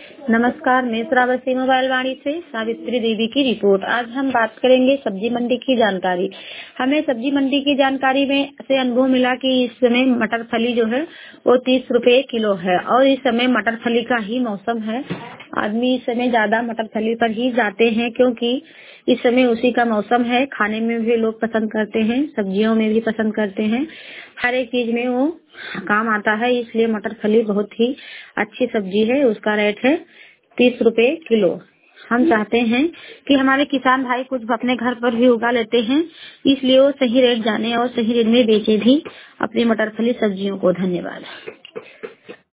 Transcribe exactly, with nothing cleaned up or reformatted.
नमस्कार, मैं श्रावस्ती मोबाइल वाणी से सावित्री देवी की रिपोर्ट। आज हम बात करेंगे सब्जी मंडी की जानकारी। हमें सब्जी मंडी की जानकारी में से अनुभव मिला कि इस समय मटर फली जो है वो तीस रुपए किलो है और इस समय मटर फली का ही मौसम है। आदमी इस समय ज्यादा मटर फली पर ही जाते हैं क्योंकि इस समय उसी का मौसम है। खाने में भी लोग पसंद करते हैं, सब्जियों में भी पसंद करते हैं, हर एक चीज में वो काम आता है। इसलिए मटर फली बहुत ही अच्छी सब्जी है। उसका रेट है तीस रुपए किलो। हम चाहते हैं कि हमारे किसान भाई कुछ अपने घर पर भी उगा लेते हैं, इसलिए वो सही रेट जाने और सही रेट में बेचे भी अपनी मटर फली सब्जियों को। धन्यवाद।